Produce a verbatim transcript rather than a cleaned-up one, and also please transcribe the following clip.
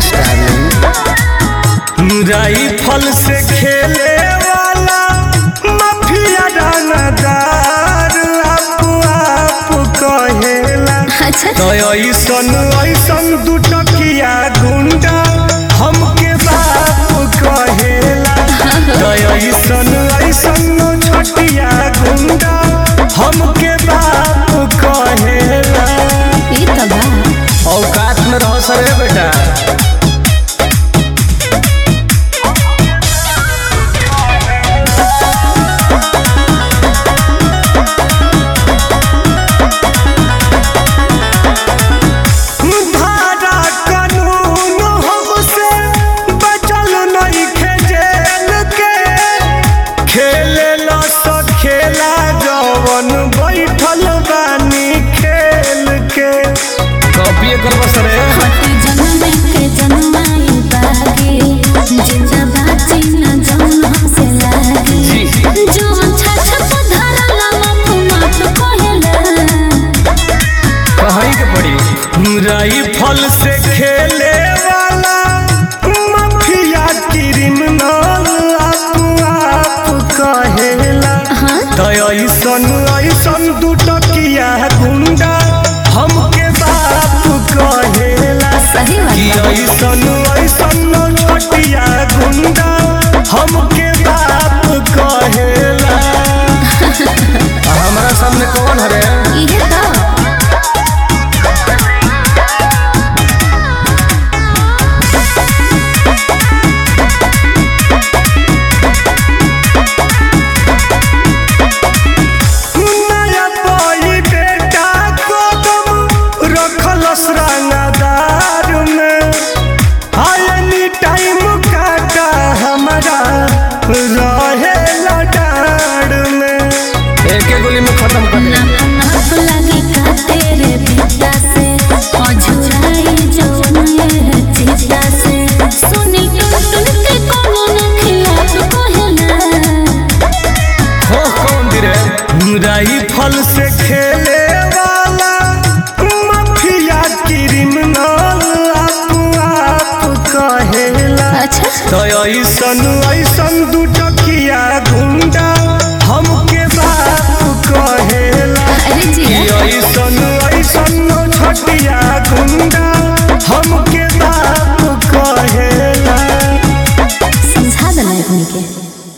Yes darling. Rifle से खेले वाला माफिया दानादार आप आप कहेला। अच्छा तो ऐसन ऐसन दुटकिया गुंडा हमके बाप कहेला। तो ऐसन ऐसन छटिया गुंडा हमके बाप कहेला। ये तो बा औकात में रहो सर बेटा। धारा कानून हमसे बचल नइखे जेल के। खेले ला सो खेला जवन बैठल बानी खेल के। कॉपी कर बस रे। हटे जन्म के जन्माई बागे जिंदा बाची न जन्म हमसे लागे जो छछ पधरला माफ माफ कहेला। कहीं के पड़ी राइफल से खेले वाला माफिया क्रिमिनल आप आप कहेला। तो ऐसन ऐसन दुटकिया गुंडा हमके बाप कहेला। सही कि बात ऐसन ऐसन छटिया गुंडा हमके बाप कहेला। हमारा सामने कौन है रे? ये तो नया बोई बेटा कदम रखलस रंगदार में। एनी टाइम काटा हमारा रहे लडार में। एक एक गोली में खत्म कर दे। नाप नाप लगे का तेरे पिता से अझुराई जवन ये चिता से सुनी टुन टुन के कौन खिलाफ कहेला। हो कौन दिरे? राइफल से खेले वाला माफिया क्रिमिनल आप आप कहेला। अच्छा तो ऐसन ऐसन दुटकिया गुंडा